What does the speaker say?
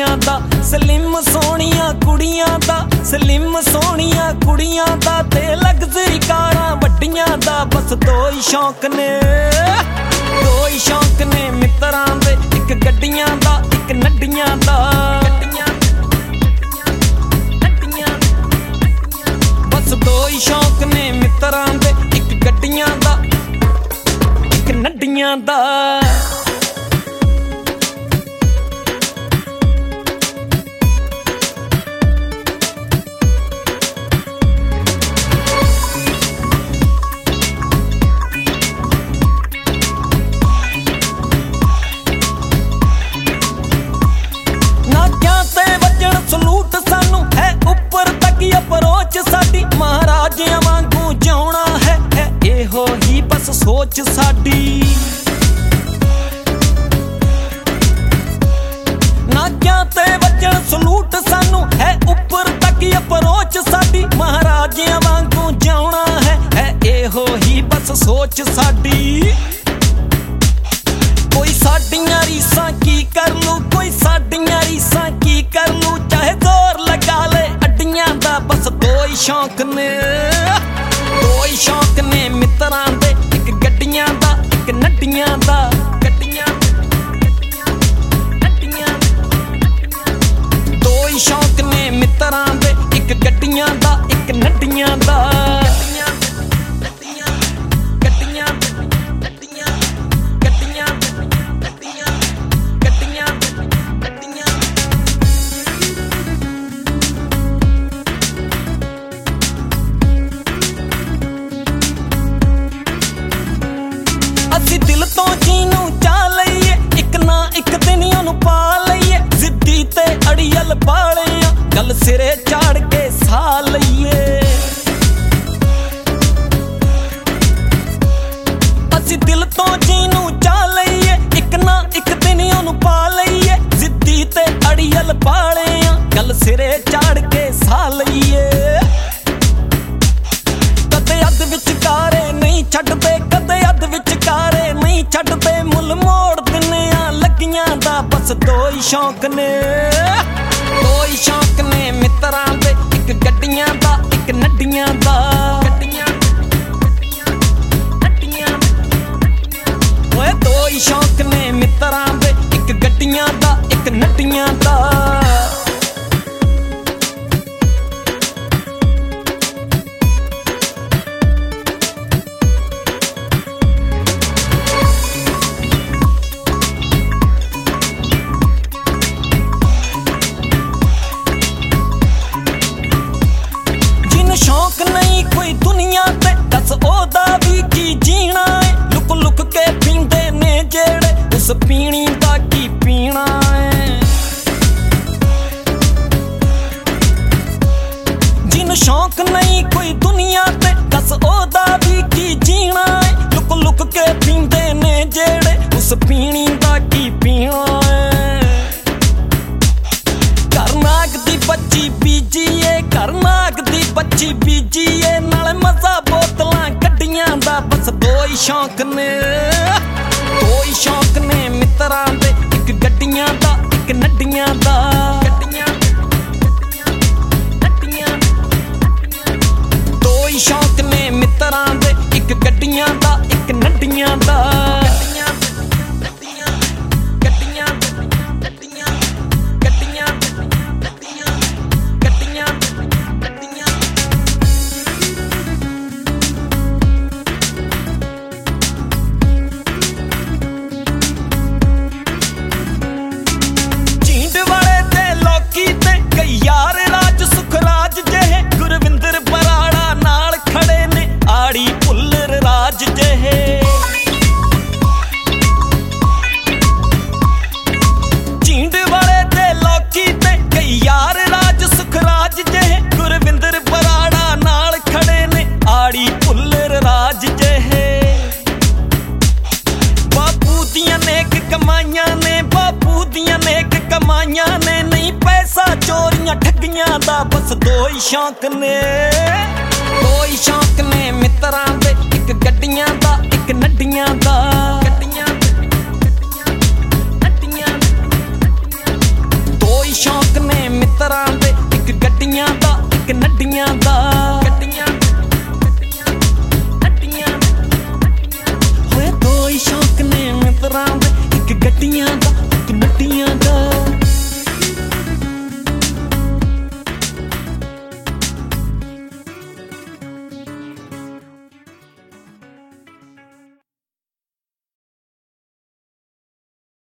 ਨੱਡੀਆਂ ਦਾ। Slim ਸੋਹਣੀਆਂ ਕੁੜੀਆਂ ਦਾ, slim ਸੋਹਣੀਆਂ ਕੁੜੀਆਂ ਦਾ ਤੇ ਲਗਜ਼ਰੀ ਕਾਰਾਂ ਵੱਡੀਆਂ ਦਾ। ਬਸ ਦੋ ਹੀ ਸ਼ੌਕ ਨੇ, ਦੋ ਹੀ ਸ਼ੌਕ ਨੇ ਮਿੱਤਰਾਂ ਦੇ, ਇੱਕ ਗੱਡੀਆਂ ਦਾ ਇੱਕ ਨੱਡੀਆਂ ਦਾ। ਬਸ ਦੋ ਹੀ ਸ਼ੌਕ ਨੇ ਮਿੱਤਰਾਂ ਦੇ, ਇੱਕ ਗੱਡੀਆਂ ਦਾ ਇੱਕ ਨੱਡੀਆਂ ਦਾ। ਸਲੂਟ ਸਾਨੂੰ ਹੈ ਉੱਪਰ ਤੱਕ ਅਪਰੋਚ ਸਾਡੀ, ਮਹਾਰਾਜਿਆਂ ਵਾਂਗੂ ਜਿਉਣਾ ਹੈ ਇਹੋ ਹੀ ਬਸ ਸੋਚ ਸਾਡੀ। ਨਾਕਿਆਂ ਤੇ ਵੱਜਣ ਸਲੂਟ ਸਾਨੂੰ ਹੈ ਉੱਪਰ ਤੱਕ ਅਪਰੋਚ ਸਾਡੀ, ਮਹਾਰਾਜਿਆਂ ਵਾਂਗੂ ਜਿਉਣਾ ਹੈ ਇਹੋ ਹੀ ਬਸ ਸੋਚ ਸਾਡੀ। ਕੋਈ ਸਾਡੀਆਂ ਰੀਸਾਂ ਕੀ ਕਰ ਲੂ, ਕੋਈ ਸਾਡੀਆਂ ਰੀਸਾਂ ਕੀ ਕਰ ਲੂ, ਚਾਹੇ ਜ਼ੋਰ ਲਗਾ ਲੈ ਅੱਡੀਆਂ ਦਾ। ਬਸ ਦੋ ਹੀ ਸ਼ੌਕ ਨੇ, ਦੋ ਹੀ ਸ਼ੌਕ ਨੇ ਮਿੱਤਰਾਂ ਦੇ, ਇੱਕ ਗੱਡੀਆਂ ਦਾ ਇੱਕ ਨੱਡੀਆਂ ਦਾ। ਗੱਡੀਆਂ ਨੱਡੀਆਂ, ਦੋ ਹੀ ਸ਼ੌਕ ਨੇ ਮਿੱਤਰਾਂ ਦੇ, ਇੱਕ ਗੱਡੀਆਂ ਦਾ ਇੱਕ ਨੱਡੀਆਂ ਦਾ। ਅਸੀਂ ਦਿਲ ਤੋਂ ਜੀਨੂੰ ਚਾਹ ਲਈਏ, ਇੱਕ ਨਾ ਇੱਕ ਦਿਨ ਉਹਨੂੰ ਪਾ ਲਈਏ, ਜ਼ਿੱਦੀ ਤੇ ਅੜੀਅਲ ਬਾਲੇ ਆ, ਗੱਲ ਸਿਰੇ ਚਾੜ ਕੇ ਸਾਹ ਲਈਏ। ਅਸੀਂ ਦਿਲ ਤੋਂ ਜੀਨੂੰ ਚਾਹ ਲਈਏ, ਇੱਕ ਨਾ ਇੱਕ ਦਿਨ ਉਹਨੂੰ ਪਾ ਲਈਏ, ਜ਼ਿੱਦੀ ਤੇ ਅੜੀਅਲ ਬਾਲੇ ਆ, ਗੱਲ ਸਿਰੇ ਚਾੜ ਕੇ ਸਾਹ ਲਈਏ। ਕਦੇ ਅੱਧ ਵਿਚਕਾਰੇ ਨਹੀਂ ਛੱਡਦੇ, ਕਦੇ ਅੱਧ ਵਿਚਕਾਰੇ ਨਹੀਂ ਛੱਡਦੇ, ਮੁੱਲ ਮੋੜ ਦਿੰਨੇ ਆ ਲੱਗੀਆਂ ਦਾ। ਬਸ ਦੋ ਹੀ ਸ਼ੌਕ ਨੇ, ਦੋ ਹੀ ਸ਼ੌਕ ਨੇ ਮਿੱਤਰਾਂ ਦੇ, ਇੱਕ ਗੱਡੀਆਂ ਦਾ ਇੱਕ ਨੱਡੀਆਂ ਦਾ। ਗੱਡੀਆਂ ਨੱਡੀਆਂ, ਓਏ ਦੋ ਹੀ ਸ਼ੌਕ ਨੇ ਮਿੱਤਰਾਂ ਦੇ, ਇੱਕ ਗੱਡੀਆਂ ਦਾ ਇੱਕ ਨੱਡੀਆਂ ਦਾ। ਸ਼ੌਕ ਨਹੀਂ ਕੋਈ ਦੁਨੀਆ ਤੇ, ਦੱਸ ਉਹਦਾ ਵੀ ਕੀ ਜੀਣਾ ਏ। ਲੁਕ ਲੁਕ ਕੇ ਪੀਂਦੇ ਨੇ ਜਿਹੜੇ, ਉਸ ਪੀਣੀ ਦਾ ਕੀ ਪੀਣਾ ਏ। ਜਿਹਨੂੰ ਸ਼ੌਕ ਨਹੀਂ ਕੋਈ ਦੁਨੀਆ ਤੇ, ਦੱਸ ਉਹਦਾ ਵੀ ਕੀ ਜੀਣਾ ਏ। ਲੁਕ ਲੁਕ ਕੇ ਪੀਂਦੇ ਨੇ ਜਿਹੜੇ, ਉਸ ਪੀਣੀ ਦਾ ਕੀ ਪੀਣਾ ਏ। ਘਰ ਨਾਗ ਦੀ ਬੱਚੀ ਬੀਜੀਏ, ਘਰ ਨਾਗ ਦੀ ਬੱਚੀ ਬੀਜੀਏ, ਨਾਲੇ ਮਜ਼ਾ ਬੋਤਲਾਂ ਕੱਢੀਆਂ ਦਾ। ਬਸ ਦੋ ਹੀ ਸ਼ੌਕ ਨੇ, ਦੋ ਹੀ ਸ਼ੌਕ ਨੇ ਮਿੱਤਰਾਂ ਦੇ, ਇੱਕ ਗੱਡੀਆਂ ਦਾ ਇੱਕ ਨੱਡੀਆਂ ਦਾ। ਗੱਡੀਆਂ ਨੱਡੀਆਂ, ਦੋ ਹੀ ਸ਼ੌਕ ਨੇ ਮਿੱਤਰਾਂ ਦੇ, ਇੱਕ ਗੱਡੀਆਂ ਦਾ ਇੱਕ ਨੱਡੀਆਂ ਦਾ। ਯਾਰ ਰਾਜ ਸੁਖਰਾਜ ਜਿਹੇ, ਗੁਰਵਿੰਦਰ ਬਰਾੜਾ ਨਾਲ ਖੜੇ ਨੇ, ਆੜੀ ਭੁੱਲਰ ਰਾਜ ਜਿਹੇ। ਝੀਂਡ ਵਾਲੇ ਤੇ ਲੋਕੀ ਤੇ ਕਈ ਯਾਰ ਰਾਜ ਸੁਖਰਾਜ ਜਿਹੇ, ਗੁਰਵਿੰਦਰ ਬਰਾੜਾ ਨਾਲ ਖੜੇ ਨੇ, ਆੜੀ ਭੁੱਲਰ ਰਾਜ ਜਿਹੇ। ਬਾਪੂ ਦੀਆਂ ਨੇਕ ਕਮਾਈਆਂ ਨੇ, ਬਾਪੂ ਦੀਆਂ ਨੇਕ ਕਮਾਈਆਂ ਨੇ, ਨਹੀਂ ਪੈਸਾ ਚੋਰੀਆਂ ਠੱਗੀਆਂ ਦਾ। ਬਸ ਦੋ ਹੀ ਸ਼ੌਕ ਨੇ, ਦੋ ਹੀ ਸ਼ੌਕ ਨੇ ਮਿੱਤਰਾਂ ਦੇ, ਇੱਕ ਗੱਡੀਆਂ ਦਾ ਇੱਕ ਨੱਡੀਆਂ ਦਾ। ਗੱਡੀਆਂ ਨੱਡੀਆਂ, ਦੋ ਹੀ ਗੱਡੀਆਂ ਦਾ